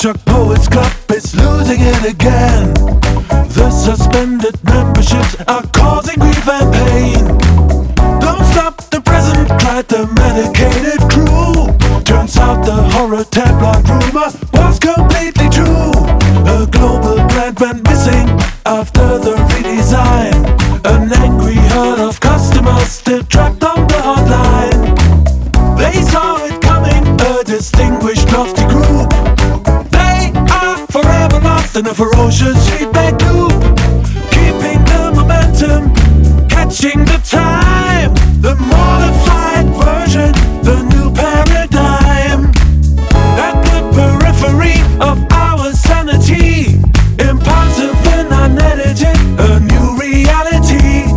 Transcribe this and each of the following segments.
Chuck Poets Club is losing it again. The suspended memberships are causing grief and pain. Don't stop the present, cried the medicated crew. Turns out the horror tabloid rumor was completely true. A global brand went missing after the redesign. An angry herd of customers still trapped on the hotline. They saw it coming, a distinguished lofty group. They are forever lost in a ferocious feedback loop. Keeping the momentum, catching the time. The modified version, the new paradigm. At the periphery of our sanity, impulsive and unedited, a new reality.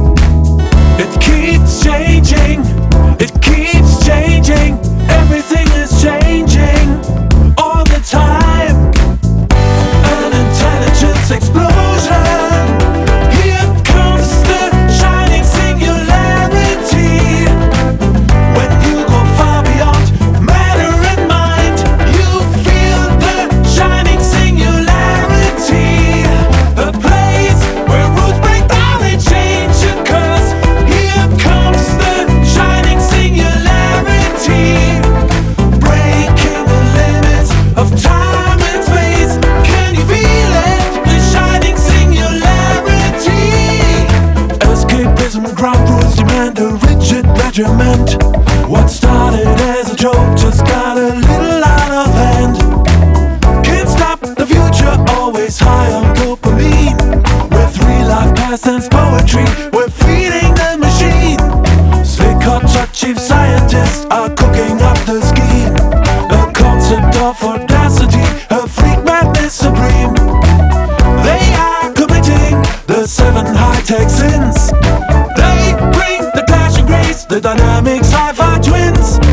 It keeps changing, it keeps changing. Everything is changing all the time. An intelligence explosion. Here comes the shining singularity. When you go far beyond matter and mind, you feel the shining singularity. A place where rules break down and change occurs. Here comes the shining singularity. Breaking the limits of time and space. Can you feel it? The shining singularity. Escapism, ground rules demand a rigid regiment. What started as a joke just got a little out of hand. Can't stop the future, always high on dopamine. With real life past tense poetry, we're feeding the machine. Slick hotshot chief scientists are cooking up the scheme. A concept of audacity, a freak madness supreme. They are committing the 7 high-tech sins. They bring the clash and grace, the dynamic sci-fi twins.